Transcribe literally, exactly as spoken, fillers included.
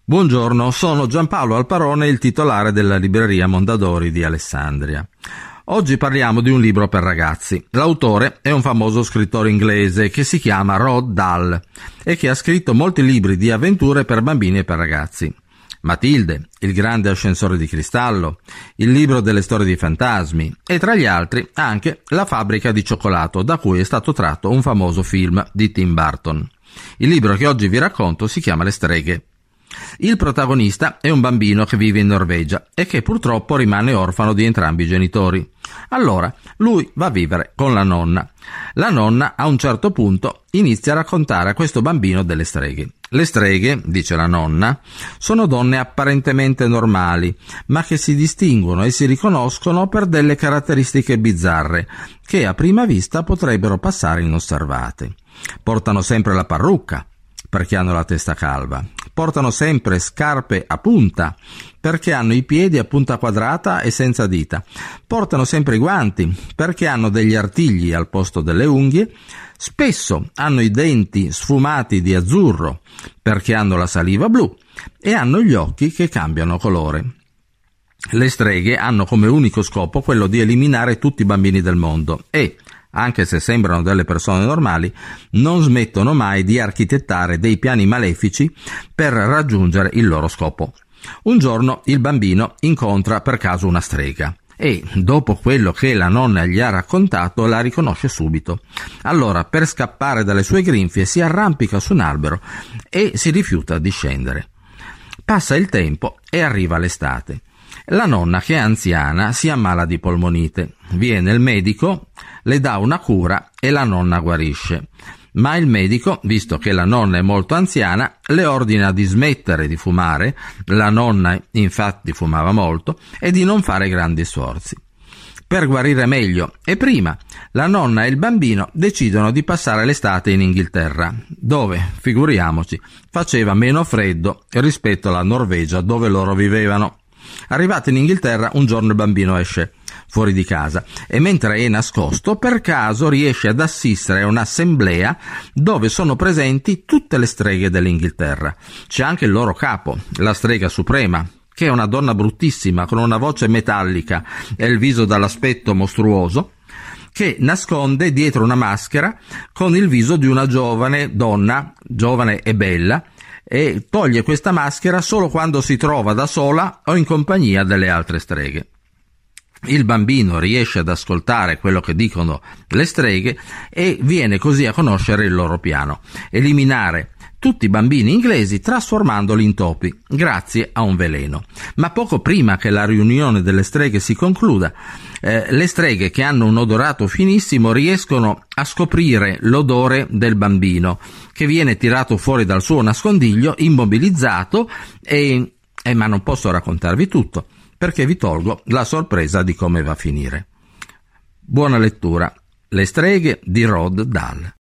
Buongiorno, sono Giampaolo Alparone, il titolare della libreria Mondadori di Alessandria. Oggi parliamo di un libro per ragazzi. L'autore è un famoso scrittore inglese che si chiama Roald Dahl e che ha scritto molti libri di avventure per bambini e per ragazzi. Matilde, il grande ascensore di cristallo, il libro delle storie di fantasmi e tra gli altri anche La fabbrica di cioccolato, da cui è stato tratto un famoso film di Tim Burton. Il libro che oggi vi racconto si chiama Le streghe. Il protagonista è un bambino che vive in Norvegia e che purtroppo rimane orfano di entrambi i genitori. Allora lui va a vivere con la nonna. La nonna a un certo punto inizia a raccontare a questo bambino delle streghe. Le streghe, dice la nonna, sono donne apparentemente normali, ma che si distinguono e si riconoscono per delle caratteristiche bizzarre che a prima vista potrebbero passare inosservate. Portano sempre la parrucca perché hanno la testa calva. Portano sempre scarpe a punta perché hanno i piedi a punta quadrata e senza dita. Portano sempre i guanti perché hanno degli artigli al posto delle unghie. Spesso hanno i denti sfumati di azzurro perché hanno la saliva blu e hanno gli occhi che cambiano colore. Le streghe hanno come unico scopo quello di eliminare tutti i bambini del mondo e, anche se sembrano delle persone normali, non smettono mai di architettare dei piani malefici per raggiungere il loro scopo. Un giorno il bambino incontra per caso una strega e, dopo quello che la nonna gli ha raccontato, la riconosce subito. Allora, per scappare dalle sue grinfie, si arrampica su un albero e si rifiuta di scendere. Passa il tempo e arriva l'estate. La nonna, che è anziana, si ammala di polmonite. Viene il medico, le dà una cura e la nonna guarisce. Ma il medico, visto che la nonna è molto anziana, le ordina di smettere di fumare, la nonna infatti fumava molto, e di non fare grandi sforzi. Per guarire meglio e prima, la nonna e il bambino decidono di passare l'estate in Inghilterra, dove, figuriamoci, faceva meno freddo rispetto alla Norvegia dove loro vivevano. Arrivato in Inghilterra, un giorno il bambino esce fuori di casa e mentre è nascosto, per caso riesce ad assistere a un'assemblea dove sono presenti tutte le streghe dell'Inghilterra. C'è anche il loro capo, la strega suprema, che è una donna bruttissima con una voce metallica e il viso dall'aspetto mostruoso, che nasconde dietro una maschera con il viso di una giovane donna, giovane e bella, e toglie questa maschera solo quando si trova da sola o in compagnia delle altre streghe. Il bambino riesce ad ascoltare quello che dicono le streghe e viene così a conoscere il loro piano: eliminare tutti i bambini inglesi trasformandoli in topi grazie a un veleno. Ma poco prima che la riunione delle streghe si concluda, eh, le streghe, che hanno un odorato finissimo, riescono a scoprire l'odore del bambino, che viene tirato fuori dal suo nascondiglio, immobilizzato, e, e ma non posso raccontarvi tutto perché vi tolgo la sorpresa di come va a finire. Buona lettura. Le streghe di Roald Dahl.